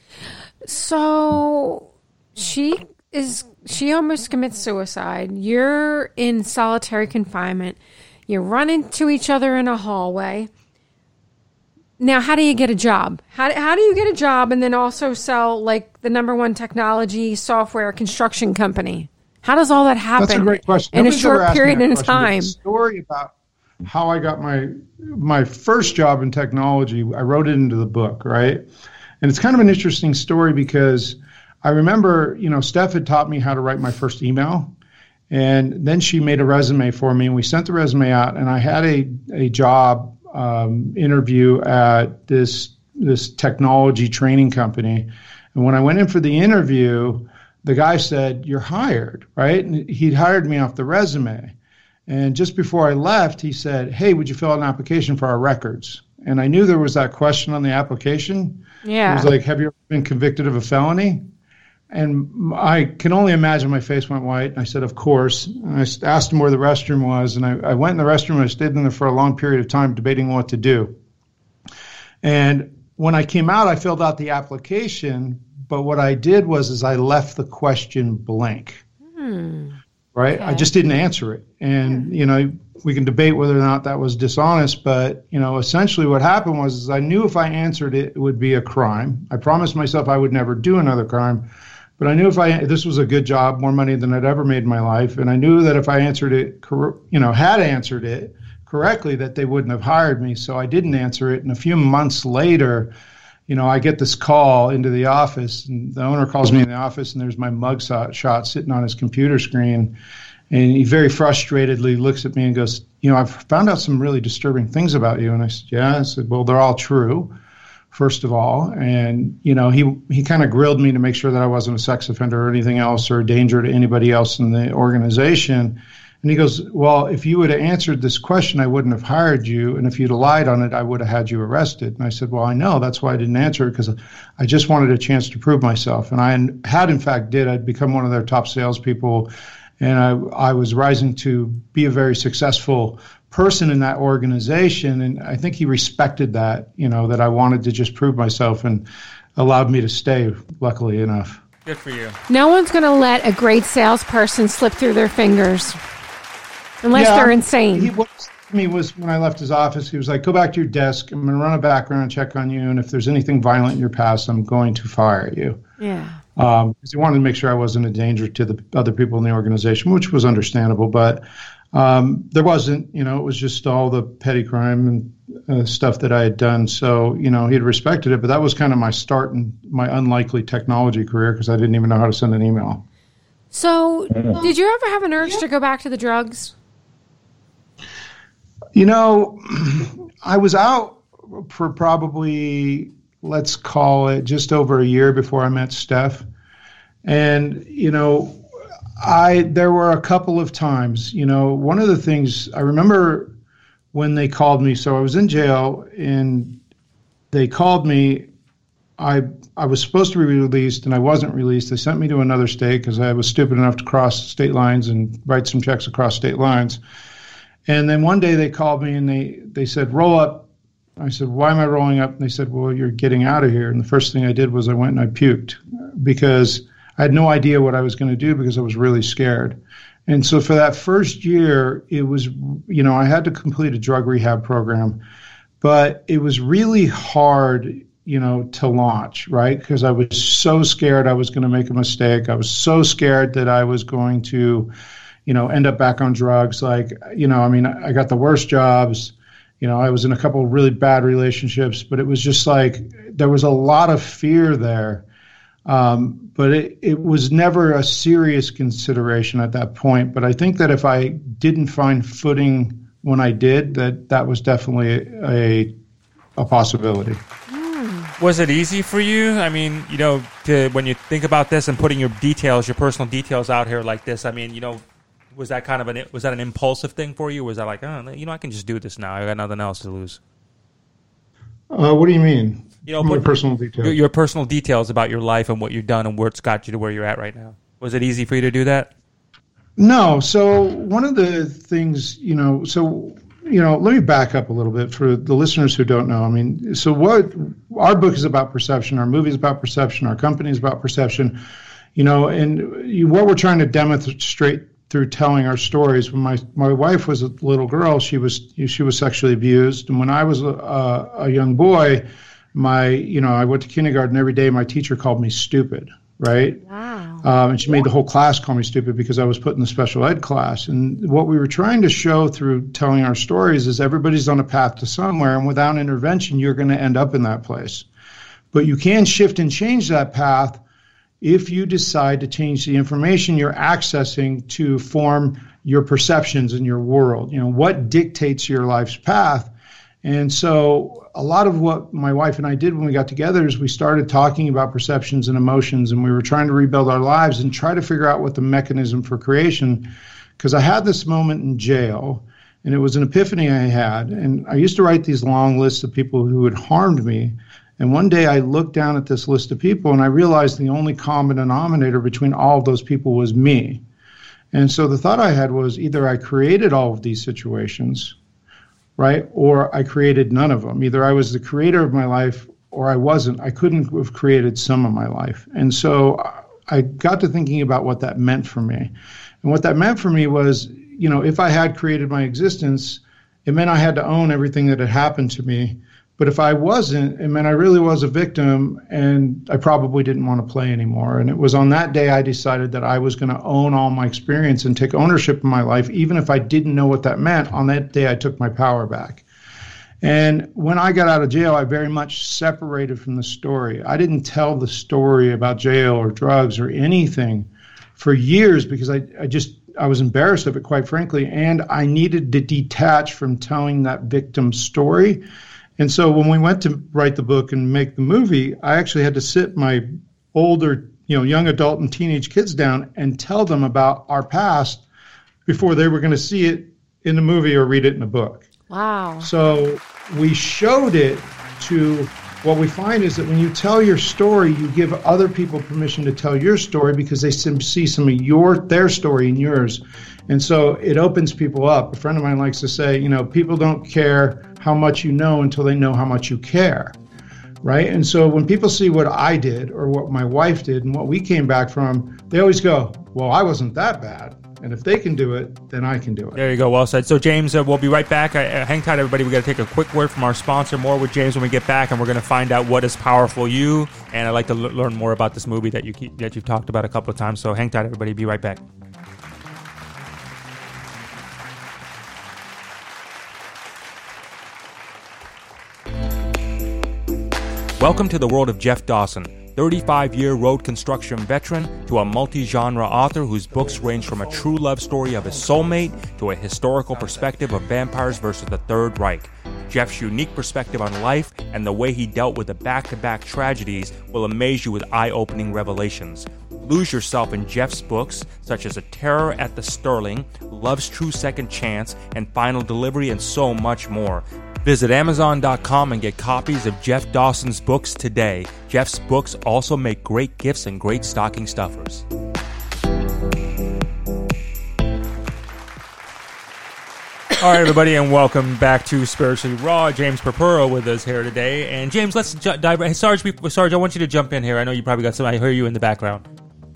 So she almost commits suicide. You're in solitary confinement. You run into each other in a hallway. Now, how do you get a job? How do you get a job and then also sell like the #1 technology software construction company? How does all that happen? That's a great question. In a short period of time. The story about how I got my first job in technology, I wrote it into the book, right? And it's kind of an interesting story because I remember, Steph had taught me how to write my first email. And then she made a resume for me, and we sent the resume out, and I had a job interview at this technology training company. And when I went in for the interview, the guy said, "You're hired," right? And he'd hired me off the resume. And just before I left, he said, "Hey, would you fill out an application for our records?" And I knew there was that question on the application. Yeah. It was like, "Have you ever been convicted of a felony?" And I can only imagine my face went white. And I said, "Of course." And I asked him where the restroom was. And I went in the restroom, and I stayed in there for a long period of time debating what to do. And when I came out, I filled out the application. But what I did was I left the question blank. Right? Okay. I just didn't answer it. And, we can debate whether or not that was dishonest. But, essentially what happened was I knew if I answered it, it would be a crime. I promised myself I would never do another crime. But I knew this was a good job, more money than I'd ever made in my life. And I knew that if I answered it, had answered it correctly, that they wouldn't have hired me. So I didn't answer it. And a few months later, I get this call into the office, and the owner calls me in the office, and there's my mug shot sitting on his computer screen. And he very frustratedly looks at me and goes, I've found out some really disturbing things about you. And I said, yeah. I said, well, they're all true, first of all. And, he kind of grilled me to make sure that I wasn't a sex offender or anything else or a danger to anybody else in the organization. And he goes, well, if you would have answered this question, I wouldn't have hired you. And if you'd have lied on it, I would have had you arrested. And I said, well, I know. That's why I didn't answer it, because I just wanted a chance to prove myself. And I had, in fact, I'd become one of their top salespeople. And I was rising to be a very successful person in that organization. And I think he respected that, that I wanted to just prove myself, and allowed me to stay, luckily enough. Good for you. No one's going to let a great salesperson slip through their fingers unless they're insane. What to me was, when I left his office, he was like, go back to your desk. I'm going to run a background check on you. And if there's anything violent in your past, I'm going to fire you. Yeah. Because he wanted to make sure I wasn't a danger to the other people in the organization, which was understandable. But there wasn't, it was just all the petty crime and stuff that I had done. So, he'd respected it. But that was kind of my start in my unlikely technology career, because I didn't even know how to send an email. So did you ever have an urge to go back to the drugs? I was out for probably, let's call it, just over a year before I met Steph. And, there were a couple of times, one of the things I remember when they called me. So I was in jail, and they called me. I was supposed to be released, and I wasn't released. They sent me to another state because I was stupid enough to cross state lines and write some checks across state lines. And then one day they called me, and they said, roll up. I said, why am I rolling up? And they said, well, you're getting out of here. And the first thing I did was I went and I puked, because I had no idea what I was going to do, because I was really scared. And so for that first year, it was, I had to complete a drug rehab program, but it was really hard, to launch, right? Because I was so scared I was going to make a mistake. I was so scared that I was going to, end up back on drugs. I got the worst jobs. I was in a couple of really bad relationships, but it was just like there was a lot of fear there. But it was never a serious consideration at that point. But I think that if I didn't find footing when I did, that was definitely a possibility. Was it easy for you? I mean, when you think about this and putting your personal details out here like this, I mean, was that kind of an impulsive thing for you? Was that like, I can just do this now. I got nothing else to lose. What do you mean? Personal details. Your personal details about your life and what you've done and what's got you to where you're at right now. Was it easy for you to do that? No. So one of the things, let me back up a little bit for the listeners who don't know. I mean, so what our book is about perception, our movie is about perception, our company is about perception, and what we're trying to demonstrate through telling our stories. When my wife was a little girl, she was sexually abused, and when I was a young boy, I went to kindergarten. Every day my teacher called me stupid, right? Wow. And she made the whole class call me stupid because I was put in the special ed class. And what we were trying to show through telling our stories is everybody's on a path to somewhere, and without intervention, you're going to end up in that place. But you can shift and change that path if you decide to change the information you're accessing to form your perceptions in your world. What dictates your life's path. And so a lot of what my wife and I did when we got together is we started talking about perceptions and emotions, and we were trying to rebuild our lives and try to figure out what the mechanism for creation, because I had this moment in jail, and it was an epiphany I had. And I used to write these long lists of people who had harmed me. And one day I looked down at this list of people, and I realized the only common denominator between all of those people was me. And so the thought I had was either I created all of these situations, right, or I created none of them. Either I was the creator of my life or I wasn't. I couldn't have created some of my life. And so I got to thinking about what that meant for me. And what that meant for me was, if I had created my existence, it meant I had to own everything that had happened to me, But if I wasn't, it meant I really was a victim, and I probably didn't want to play anymore. And it was on that day I decided that I was going to own all my experience and take ownership of my life, even if I didn't know what that meant. On that day, I took my power back. And when I got out of jail, I very much separated from the story. I didn't tell the story about jail or drugs or anything for years because I was embarrassed of it, quite frankly, and I needed to detach from telling that victim story. And so when we went to write the book and make the movie, I actually had to sit my older, young adult and teenage kids down and tell them about our past before they were going to see it in the movie or read it in a book. Wow. So we showed it to what we find is that when you tell your story, you give other people permission to tell your story because they see some of their story in yours. And so it opens people up. A friend of mine likes to say, people don't care how much you know until they know how much you care, right? And so when people see what I did or what my wife did and what we came back from, they always go, well, I wasn't that bad. And if they can do it, then I can do it. There you go. Well said. So, James, we'll be right back. Hang tight, everybody. We've got to take a quick word from our sponsor. More with James when we get back, and we're going to find out what is Powerful You. And I'd like to learn more about this movie that you've talked about a couple of times. So hang tight, everybody. Be right back. Welcome to the world of Jeff Dawson, 35-year road construction veteran to a multi-genre author whose books range from a true love story of his soulmate to a historical perspective of vampires versus the Third Reich. Jeff's unique perspective on life and the way he dealt with the back-to-back tragedies will amaze you with eye-opening revelations. Lose yourself in Jeff's books, such as A Terror at the Sterling, Love's True Second Chance, and Final Delivery, and so much more. Visit Amazon.com and get copies of Jeff Dawson's books today. Jeff's books also make great gifts and great stocking stuffers. All right, everybody, and welcome back to Spiritually Raw. James Purpura with us here today. And James, let's dive right. Sarge, I want you to jump in here. I know you probably got some. I hear you in the background.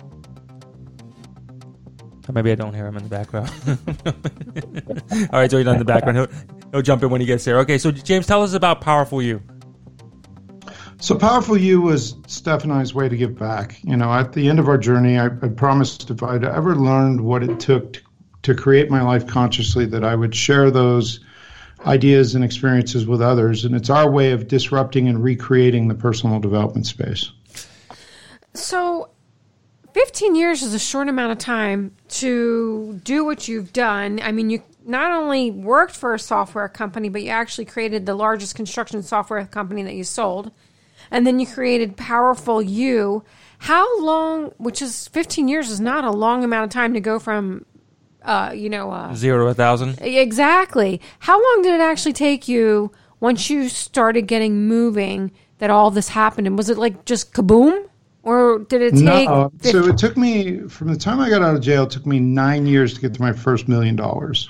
Or maybe I don't hear him in the background. All right, so he's not in the background. He'll jump in when he gets there. Okay, so James, tell us about Powerful You. So Powerful You was Steph and I's way to give back. At the end of our journey, I promised if I'd ever learned what it took to create my life consciously, that I would share those ideas and experiences with others. And it's our way of disrupting and recreating the personal development space. So 15 years is a short amount of time to do what you've done. I mean, you not only worked for a software company, but you actually created the largest construction software company that you sold. And then you created Powerful You. How long, which is 15 years, is not a long amount of time to go from, 0 to 1,000? Exactly. How long did it actually take you once you started getting moving that all this happened? And was it like just kaboom? Or did it take... No. So it took me, from the time I got out of jail, it took me 9 years to get to my first $1 million.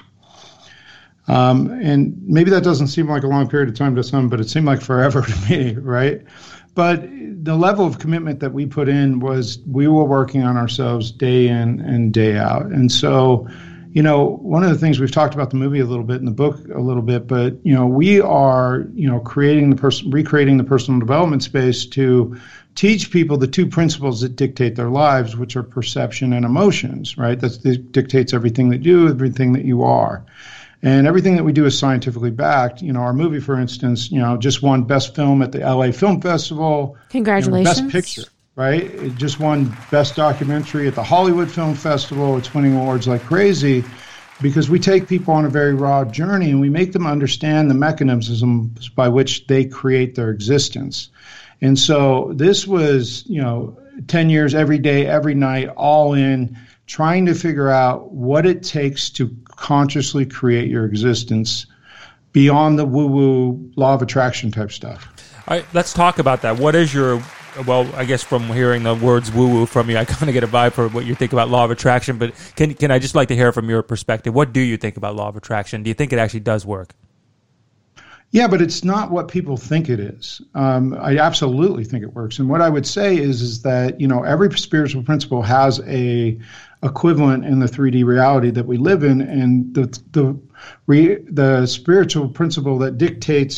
And maybe that doesn't seem like a long period of time to some, but it seemed like forever to me, right? But the level of commitment that we put in was we were working on ourselves day in and day out. And so, one of the things we've talked about the movie a little bit, in the book a little bit, but, we are, recreating the personal development space to teach people the two principles that dictate their lives, which are perception and emotions, right? That dictates everything that you do, everything that you are. And everything that we do is scientifically backed. Our movie, for instance, just won Best Film at the LA Film Festival. Congratulations. Best Picture, right? It just won Best Documentary at the Hollywood Film Festival. It's winning awards like crazy because we take people on a very raw journey and we make them understand the mechanisms by which they create their existence. And so this was, 10 years, every day, every night, all in, trying to figure out what it takes to consciously create your existence beyond the woo-woo law of attraction type stuff. All right, let's talk about that. What is your, well, I guess from hearing the words woo-woo from you, I kind of get a vibe for what you think about law of attraction, but can I just like to hear from your perspective? What do you think about law of attraction? Do you think it actually does work? Yeah, but it's not what people think it is. I absolutely think it works. And what I would say is that, every spiritual principle has a equivalent in the 3D reality that we live in. And the spiritual principle that dictates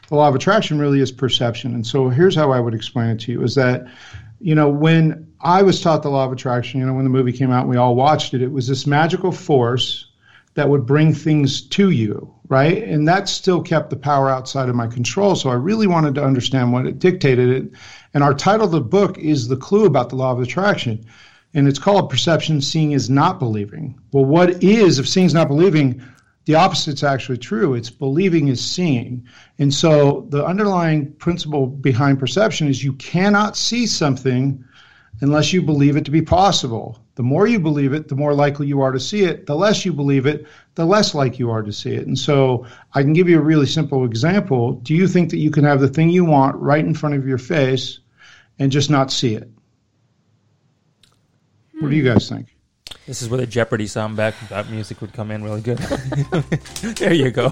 the law of attraction really is perception. And so here's how I would explain it to you is that, when I was taught the law of attraction, when the movie came out and we all watched it, it was this magical force that would bring things to you, right? And that still kept the power outside of my control. So I really wanted to understand what it dictated it. And our title of the book is the clue about the law of attraction. And it's called Perception, Seeing is Not Believing. Well, what is, if seeing is not believing, the opposite's actually true. It's believing is seeing. And so the underlying principle behind perception is you cannot see something unless you believe it to be possible. The more you believe it, the more likely you are to see it. The less you believe it, the less likely you are to see it. And so I can give you a really simple example. Do you think that you can have the thing you want right in front of your face and just not see it? What do you guys think? This is where the Jeopardy sound back that music would come in really good. There you go.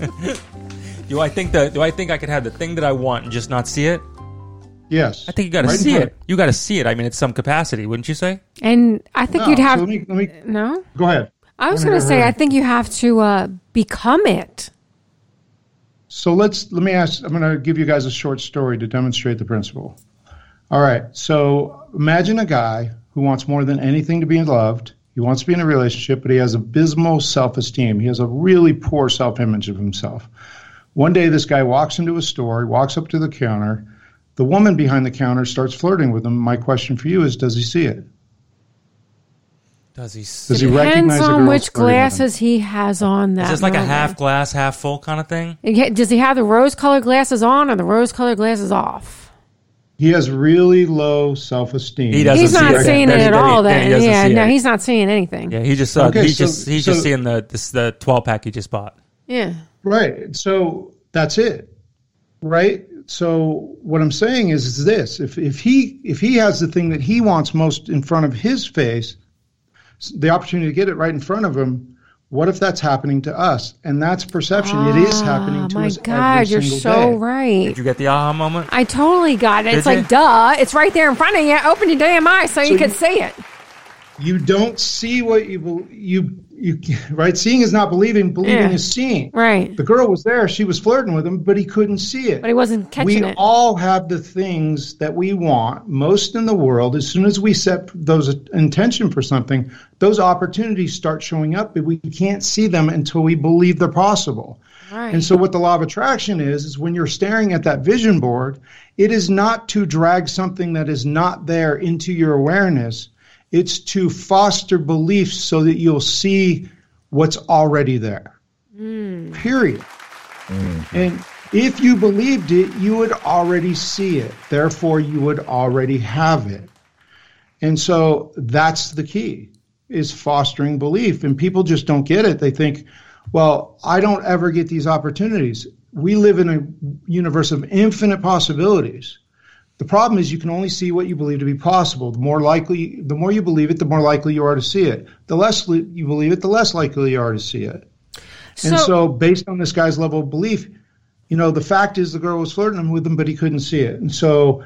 Do I think I could have the thing that I want and just not see it? Yes. I think you got to see it. You got to see it. I mean, it's some capacity, wouldn't you say? And I think you'd have... So let me, no? Go ahead. I was going to say, I think you have to become it. So let me ask, I'm going to give you guys a short story to demonstrate the principle. All right. So imagine a guy who wants more than anything to be loved. He wants to be in a relationship, but he has abysmal self-esteem. He has a really poor self-image of himself. One day, this guy walks into a store. He walks up to the counter. The woman behind the counter starts flirting with him. My question for you is, does he see it? Does he see it? Depends on which glasses he has on that Is this like moment. a half glass, half full kind of thing? Does he have the rose-colored glasses on or the rose-colored glasses off? He has really low self-esteem. He's not seeing it at all. Then, he's not seeing anything. Yeah, he just he's just seeing the 12-pack he just bought. Yeah, right. So that's it, right? So what I'm saying is this: if he has the thing that he wants most in front of his face, the opportunity to get it right in front of him. What if that's happening to us? And that's perception. It is happening to us every single day. My God, you're so right. Did you get the aha moment? I totally got it. It's like, duh. It's right there in front of you. Open your damn eyes so you can see it. You don't see what you right? Seeing is not believing. Believing is seeing. Right. The girl was there. She was flirting with him, but he couldn't see it. But he wasn't catching it. We all have the things that we want most in the world. As soon as we set those intention for something, those opportunities start showing up, but we can't see them until we believe they're possible. Right. And so what the law of attraction is when you're staring at that vision board, it is not to drag something that is not there into your awareness. It's to foster beliefs so that you'll see what's already there. Period. Mm-hmm. And if you believed it, you would already see it. Therefore, you would already have it. And so that's the key, is fostering belief. And people just don't get it. They think, well, I don't ever get these opportunities. We live in a universe of infinite possibilities. The problem is you can only see what you believe to be possible. The more you believe it, the more likely you are to see it. The less you believe it, the less likely you are to see it. And so based on this guy's level of belief, the fact is the girl was flirting with him, but he couldn't see it. And so,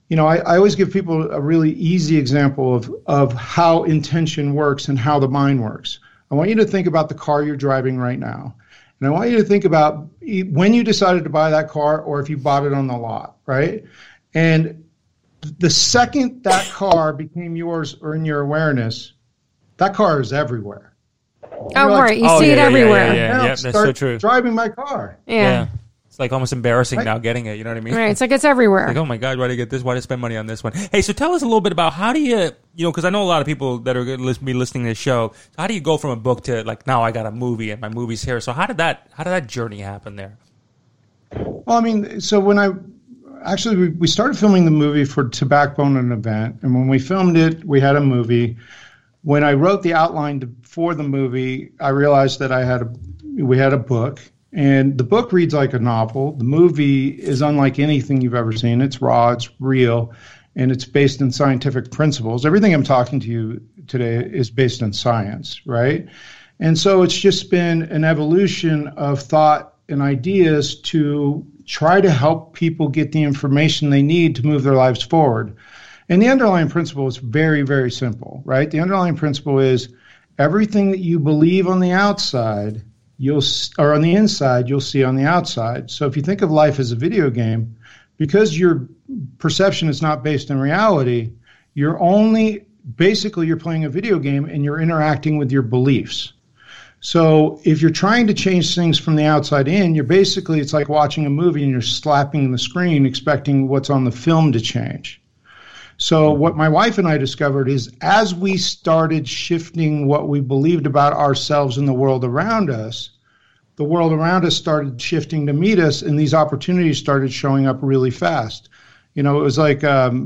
I always give people a really easy example of how intention works and how the mind works. I want you to think about the car you're driving right now. And I want you to think about when you decided to buy that car or if you bought it on the lot, right? And the second that car became yours or in your awareness, that car is everywhere. Right. You see it everywhere. Yeah, that's so true. Driving my car. Yeah. It's like almost embarrassing now getting it. You know what I mean? Right. It's like it's everywhere. Like, oh my God, why did I get this? Why did I spend money on this one? Hey, so tell us a little bit about how do you, because I know a lot of people that are going to be listening to this show. So how do you go from a book to like now I got a movie and my movie's here? So how did that journey happen there? Well, I mean, so when we started filming the movie to backbone an event, and when we filmed it, we had a movie. When I wrote the outline for the movie, I realized that we had a book, and the book reads like a novel. The movie is unlike anything you've ever seen. It's raw, it's real, and it's based in scientific principles. Everything I'm talking to you today is based in science, right? And so it's just been an evolution of thought and ideas to try to help people get the information they need to move their lives forward. And the underlying principle is very, very simple, right? The underlying principle is everything that you believe on the outside or on the inside, you'll see on the outside. So if you think of life as a video game, because your perception is not based in reality, you're playing a video game and you're interacting with your beliefs. So if you're trying to change things from the outside in, it's like watching a movie and you're slapping the screen expecting what's on the film to change. So what my wife and I discovered is as we started shifting what we believed about ourselves and the world around us started shifting to meet us, and these opportunities started showing up really fast. It was like,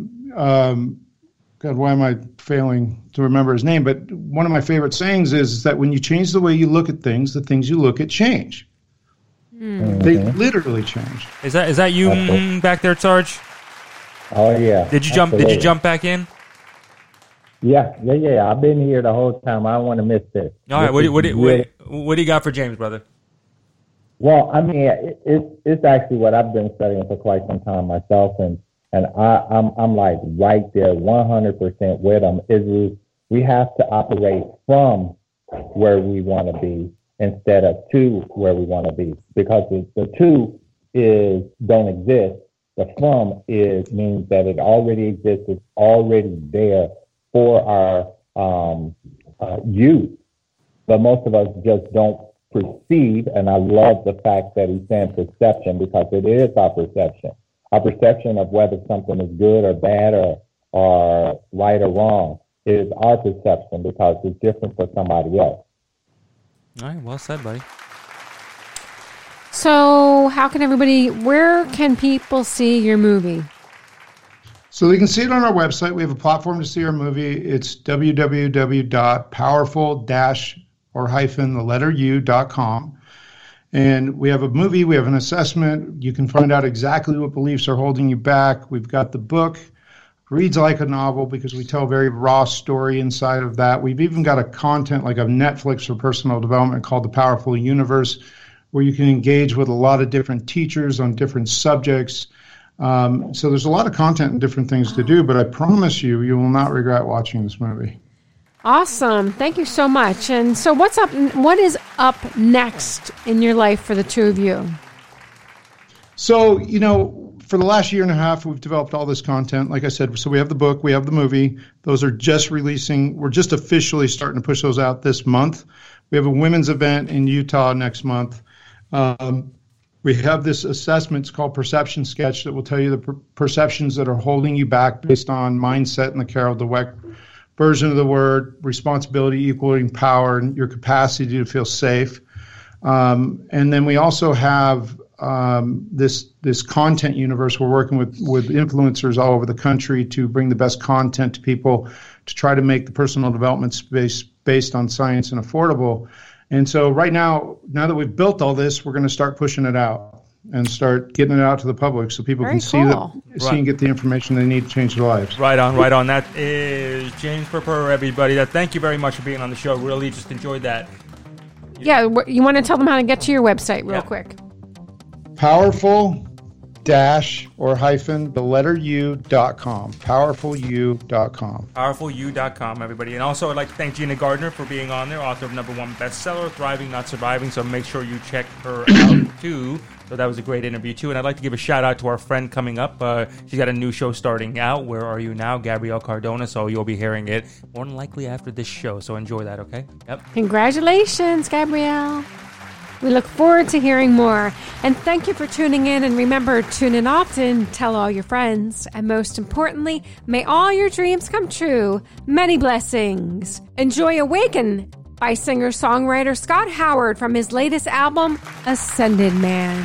God, why am I failing to remember his name? But one of my favorite sayings is that when you change the way you look at things, the things you look at change. They literally change. Is that you back there, Sarge? Oh yeah. Did you jump? Did you jump back in? Yeah. I've been here the whole time. I don't want to miss this. All right. What do you got for James, brother? Well, I mean, it's actually what I've been studying for quite some time myself, and I'm like right there, 100% with them. We have to operate from where we want to be instead of to where we want to be, because the to don't exist. The from means that it already exists. It's already there for our use, but most of us just don't perceive. And I love the fact that he's saying perception, because it is our perception. Our perception of whether something is good or bad or right or wrong is our perception, because it's different for somebody else. All right, well said, buddy. So where can people see your movie? So they can see it on our website. We have a platform to see our movie. It's www.powerful-u.com. And we have a movie, we have an assessment. You can find out exactly what beliefs are holding you back. We've got the book, reads like a novel because we tell a very raw story inside of that. We've even got a content like a Netflix for personal development called The Powerful Universe, where you can engage with a lot of different teachers on different subjects. So there's a lot of content and different things to do, but I promise you will not regret watching this movie. Awesome. Thank you so much. And so what is up next in your life for the two of you? So, for the last year and a half, we've developed all this content. Like I said, so we have the book, we have the movie. Those are just releasing. We're just officially starting to push those out this month. We have a women's event in Utah next month. We have this assessment. It's called Perception Sketch that will tell you the perceptions that are holding you back based on mindset and the Carol Dweck version of the word, responsibility equaling power, and your capacity to feel safe. And then we also have this content universe. We're working with influencers all over the country to bring the best content to people to try to make the personal development space based on science and affordable. And so right now that we've built all this, we're going to start pushing it out and start getting it out to the public so people can see and get the information they need to change their lives. Right on. That is James Purpur, everybody. Thank you very much for being on the show. Really just enjoyed that. Yeah, you want to tell them how to get to your website real quick? Powerful- the letter U.com. Powerfulu.com. Powerfulu.com, everybody. And also, I'd like to thank Gina Gardner for being on there, author of #1 bestseller, Thriving, Not Surviving. So make sure you check her out, too. So that was a great interview, too. And I'd like to give a shout-out to our friend coming up. She's got a new show starting out. Where Are You Now? Gabrielle Cardona. So you'll be hearing it more than likely after this show. So enjoy that, okay? Yep. Congratulations, Gabrielle. We look forward to hearing more. And thank you for tuning in. And remember, tune in often, tell all your friends. And most importantly, may all your dreams come true. Many blessings. Enjoy Awaken by singer-songwriter Scott Howard from his latest album, Ascended Man.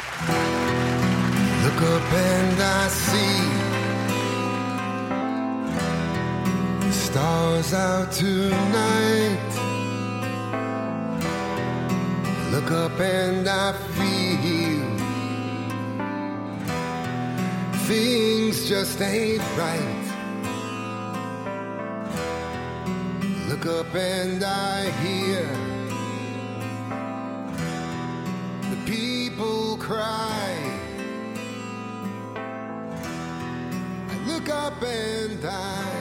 Look up and I see the stars out tonight. Look up and I feel things just ain't right. Look up and I hear the people cry. I look up and I